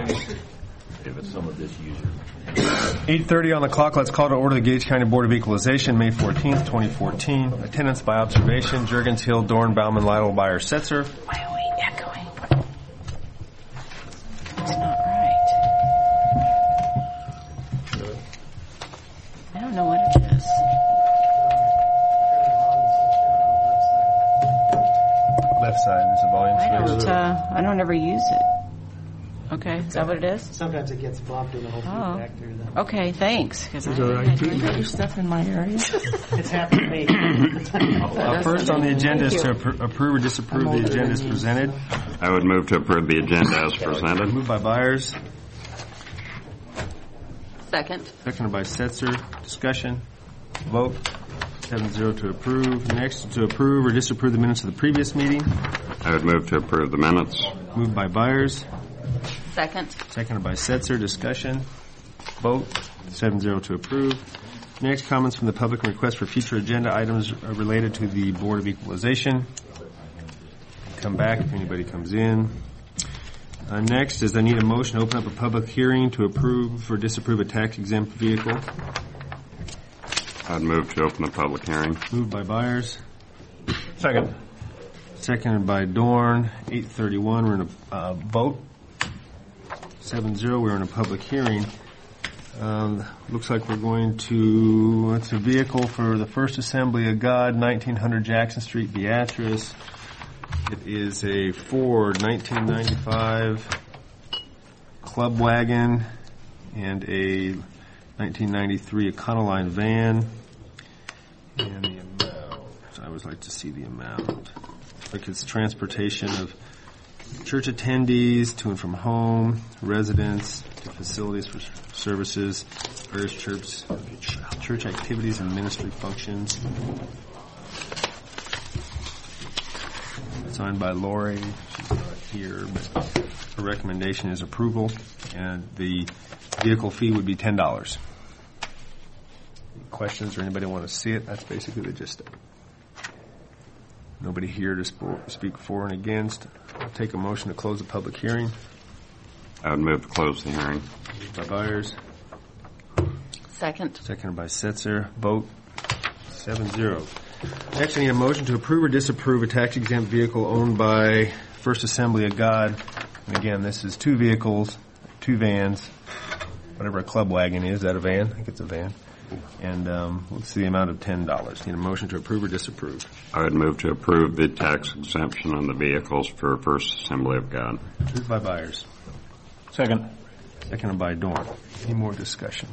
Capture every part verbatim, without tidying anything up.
If it's some of this user. eight thirty on the clock. Let's call to order the Gage County Board of Equalization, May fourteenth, twenty fourteen. Attendance by observation, Juergens, Hill, Dorn, Bauman, Lytle, Beyer, Setzer. Why are we echoing? It's not right. I don't know what it is. Left side, there's a volume I switch. don't, uh, I don't ever use it. Okay, is that what it is? Sometimes it gets blocked in the whole Oh. feedback through the... Okay, thanks. Because I, right, I too. do your stuff in my area. It's happened to me. Uh, first on the agenda is to appro- approve or disapprove the agenda as presented. I would move to approve the agenda as presented. Moved by Byers, Second. seconded by Setzer. Discussion. Vote. seven zero to approve. Next, to approve or disapprove the minutes of the previous meeting. I would move to approve the minutes. Moved by Byers, Second. seconded by Setzer. Discussion. Vote. seven zero to approve. Next, comments from the public and requests for future agenda items related to the Board of Equalization. Come back if anybody comes in. Uh, next is I need a motion to open up a public hearing to approve or disapprove a tax-exempt vehicle. I'd move to open the public hearing. Moved by Byers. Second. Seconded by Dorn. eight thirty-one. We're in a uh, vote. seven zero. We're in a public hearing. Um, looks like we're going to, it's a vehicle for the First Assembly of God, nineteen hundred Jackson Street, Beatrice. It is a Ford nineteen ninety-five club wagon and a nineteen ninety-three Econoline van. And the amount, I always like to see the amount. Like it's transportation of church attendees to and from home, residents, to facilities for services, various church, church activities and ministry functions. Signed by Lori. She's not here, but her recommendation is approval, and the vehicle fee would be ten dollars. Questions or anybody want to see it? That's basically the gist of it. Nobody here to sp- speak for and against. I'll take a motion to close the public hearing. I would move to close the hearing. Moved by Byers, Second. seconded by Setzer. Vote seven zero. Next, I need a motion to approve or disapprove a tax-exempt vehicle owned by First Assembly of God. And again, this is two vehicles, two vans, whatever a club wagon is. Is that a van? I think it's a van. And um, what's the amount of ten dollars? Need a motion to approve or disapprove? I would move to approve the tax exemption on the vehicles for First Assembly of God. Moved by Byers. Second. Seconded by Dorn. Any more discussion?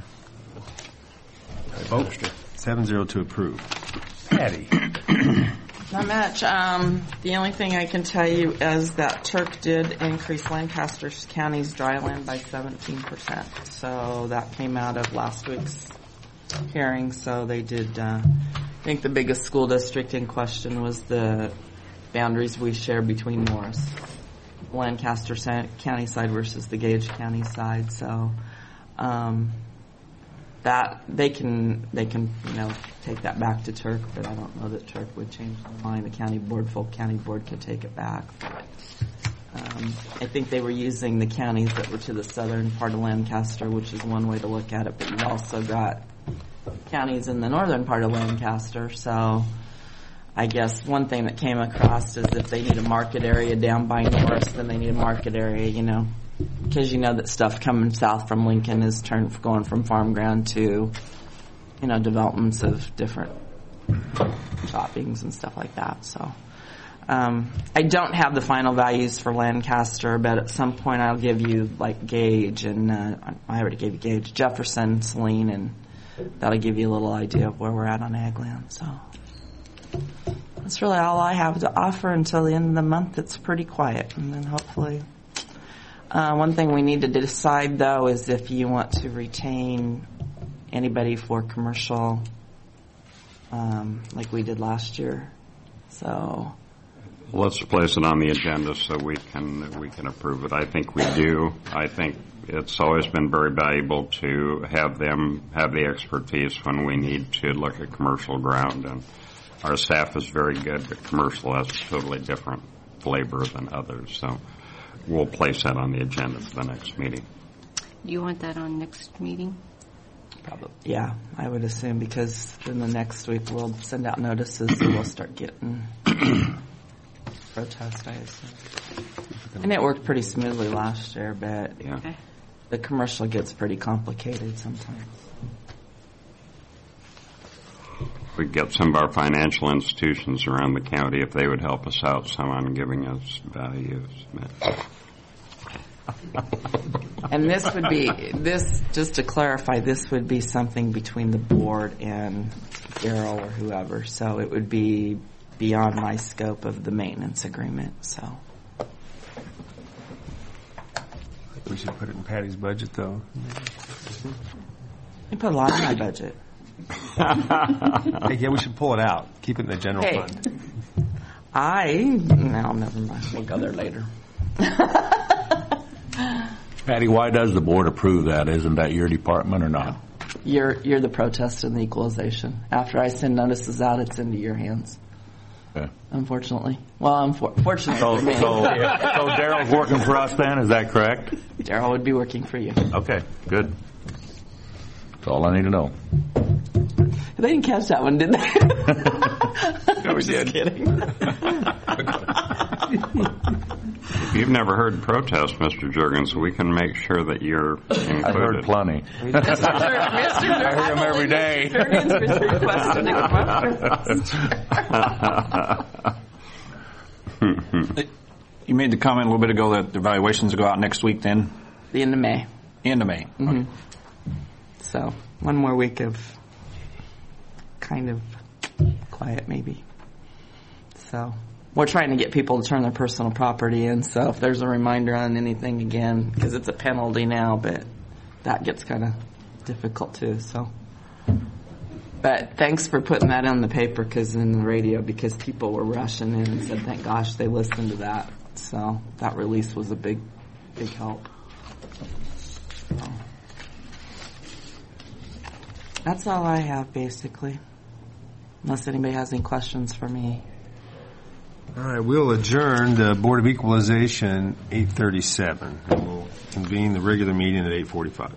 Vote. seven zero to approve. Patty. Not much. Um, the only thing I can tell you is that Turk did increase Lancaster County's dry land by seventeen percent. So that came out of last week's hearing. So they did, uh, I think the biggest school district in question was the boundaries we share between Morris, Lancaster County side versus the Gage County side. So, um, that they can they can you know take that back to Turk, but I don't know that Turk would change their mind. The county board, full county board, could take it back. But, um, I think they were using the counties that were to the southern part of Lancaster, which is one way to look at it. But you've also got counties in the northern part of Lancaster. So I guess one thing that came across is if they need a market area down by Norris, then they need a market area, you know. Because you know that stuff coming south from Lincoln is turned going from farm ground to, you know, developments of different shoppings and stuff like that. So um, I don't have the final values for Lancaster, but at some point I'll give you like Gage and uh, I already gave you Gage, Jefferson, Saline, and that'll give you a little idea of where we're at on ag land. So that's really all I have to offer until the end of the month. It's pretty quiet, and then hopefully. Uh, one thing we need to decide, though, is if you want to retain anybody for commercial, um, like we did last year. So, Let's place it on the agenda so we can we can approve it. I think we do. I think it's always been very valuable to have them have the expertise when we need to look at commercial ground. And our staff is very good, but commercial has a totally different flavor than others. So. we'll place that on the agenda for the next meeting. Do you want that on next meeting? Probably. Yeah, I would assume, because then the next week we'll send out notices and we'll start getting protest, I assume. And it worked pretty smoothly last year, but Yeah. Okay. the commercial gets pretty complicated sometimes. We could get some of our financial institutions around the county if they would help us out some on giving us values. And this would be, this, just to clarify, this would be something between the board and Daryl or whoever, so it would be beyond my scope of the maintenance agreement, so. We should put it in Patty's budget, though. You put a lot in my budget. Hey, yeah, we should pull it out. Keep it in the general Hey. fund. I, no, never mind, we'll go there later. Patty, why does the board approve that? Isn't that your department or not? You're, you're the protest and the equalization. After I send notices out, it's into your hands, Okay. unfortunately. Well, unfortunately So, for me. so, so Daryl's working for us then, is that correct? Daryl would be working for you. Okay, good. That's all I need to know. They didn't catch that one, did they? No, we Just did. kidding. If you've never heard protest, Mister Jurgens, we can make sure that you're included. I've heard plenty. Mister I hear 'em every day. You made the comment a little bit ago that the evaluations go out next week then, The end of May. end of May. Mhm. So, one more week of kind of quiet, maybe. So, we're trying to get people to turn their personal property in, so if there's a reminder on anything again, because it's a penalty now, but that gets kind of difficult too, so. But thanks for putting that on the paper, because in the radio, because people were rushing in and said, thank gosh they listened to that. So, that release was a big, big help. So. That's all I have, basically. Unless anybody has any questions for me. All right, we'll adjourn the Board of Equalization eight thirty-seven, and we'll convene the regular meeting at eight forty-five.